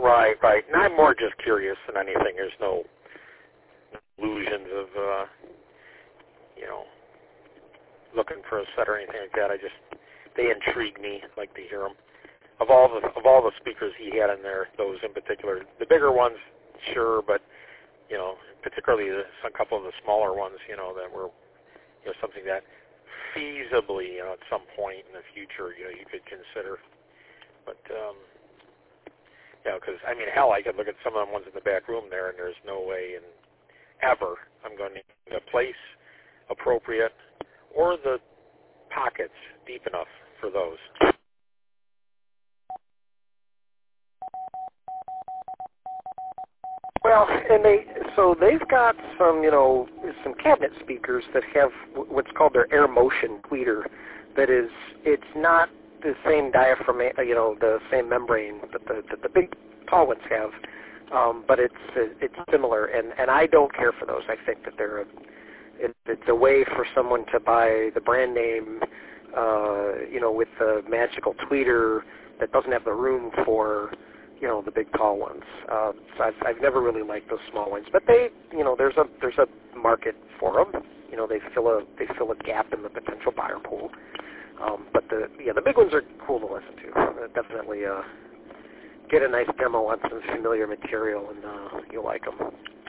Right. And I'm more just curious than anything. There's no illusions of, looking for a set or anything like that. They intrigue me. I'd like to hear them. Of all the speakers he had in there, those in particular, the bigger ones, sure, but particularly a couple of the smaller ones, that were something that feasibly, at some point in the future, you could consider. But because hell, I could look at some of the ones in the back room there, and there's no way ever I'm going to need the place appropriate or the pockets deep enough for those. Well, and they've got some cabinet speakers that have what's called their Air Motion tweeter. That is, it's not the same diaphragm, the same membrane that the big tall ones have, but it's similar. And I don't care for those. I think that it's a way for someone to buy the brand name, with the magical tweeter that doesn't have the room for the big tall ones. So I've never really liked those small ones, but there's a market for them. They fill a gap in the potential buyer pool. But the big ones are cool to listen to. Definitely get a nice demo on some familiar material, and you'll like them.